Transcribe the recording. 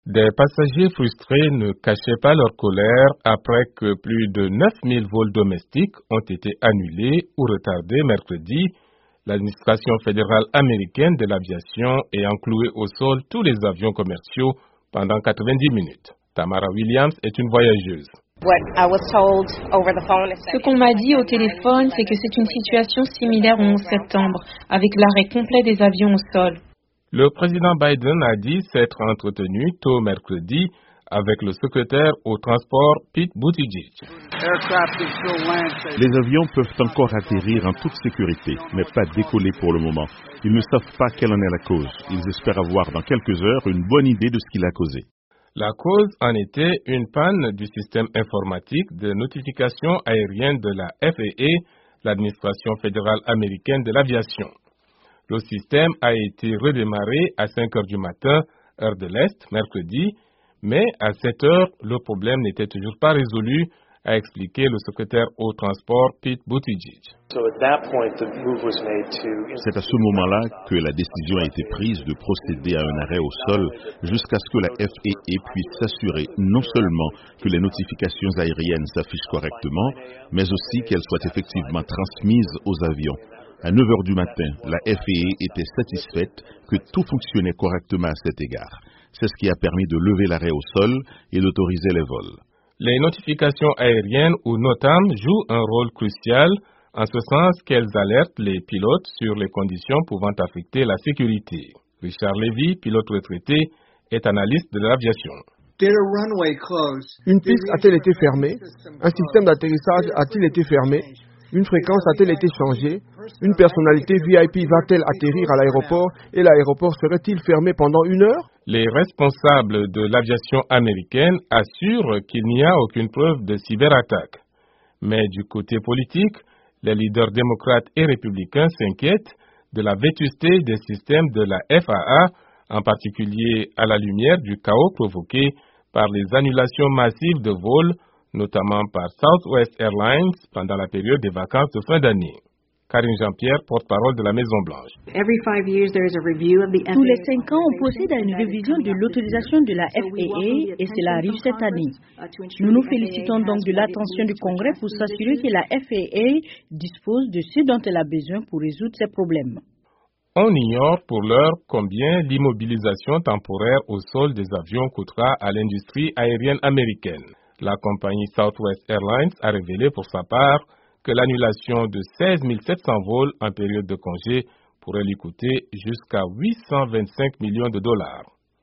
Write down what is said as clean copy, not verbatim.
Des passagers frustrés ne cachaient pas leur colère après que plus de 9000 vols domestiques ont été annulés ou retardés mercredi, l'administration fédérale américaine de l'aviation ayant cloué au sol tous les avions commerciaux pendant 90 minutes. Tamara Williams est une voyageuse. Ce qu'on m'a dit au téléphone, c'est que c'est une situation similaire au 11 septembre, avec l'arrêt complet des avions au sol. Le président Biden a dit s'être entretenu tôt mercredi avec le secrétaire au transport Pete Buttigieg. Les avions peuvent encore atterrir en toute sécurité, mais pas décoller pour le moment. Ils ne savent pas quelle en est la cause. Ils espèrent avoir dans quelques heures une bonne idée de ce qui l'a causé. La cause en était une panne du système informatique de notification aérienne de la FAA, l'administration fédérale américaine de l'aviation. Le système a été redémarré à 5 heures du matin, heure de l'Est, mercredi, mais à 7 heures, le problème n'était toujours pas résolu, a expliqué le secrétaire au transport Pete Buttigieg. C'est à ce moment-là que la décision a été prise de procéder à un arrêt au sol jusqu'à ce que la FAA puisse s'assurer non seulement que les notifications aériennes s'affichent correctement, mais aussi qu'elles soient effectivement transmises aux avions. À 9 heures du matin, la FAA était satisfaite que tout fonctionnait correctement à cet égard. C'est ce qui a permis de lever l'arrêt au sol et d'autoriser les vols. Les notifications aériennes ou NOTAM jouent un rôle crucial en ce sens qu'elles alertent les pilotes sur les conditions pouvant affecter la sécurité. Richard Levy, pilote retraité, est analyste de l'aviation. Une piste a-t-elle été fermée? Un système d'atterrissage a-t-il été fermé? Une fréquence a-t-elle été changée? Une personnalité VIP va-t-elle atterrir à l'aéroport et l'aéroport serait-il fermé pendant 1 heure? Les responsables de l'aviation américaine assurent qu'il n'y a aucune preuve de cyberattaque. Mais du côté politique, les leaders démocrates et républicains s'inquiètent de la vétusté des systèmes de la FAA, en particulier à la lumière du chaos provoqué par les annulations massives de vols, notamment par Southwest Airlines pendant la période des vacances de fin d'année. Karine Jean-Pierre, porte-parole de la Maison-Blanche. Tous les 5 ans, on procède à une révision de l'autorisation de la FAA et cela arrive cette année. Nous nous félicitons donc de l'attention du Congrès pour s'assurer que la FAA dispose de ce dont elle a besoin pour résoudre ces problèmes. On ignore pour l'heure combien l'immobilisation temporaire au sol des avions coûtera à l'industrie aérienne américaine. La compagnie Southwest Airlines a révélé pour sa part que l'annulation de 16 700 vols en période de congé pourrait lui coûter jusqu'à 825 millions de dollars.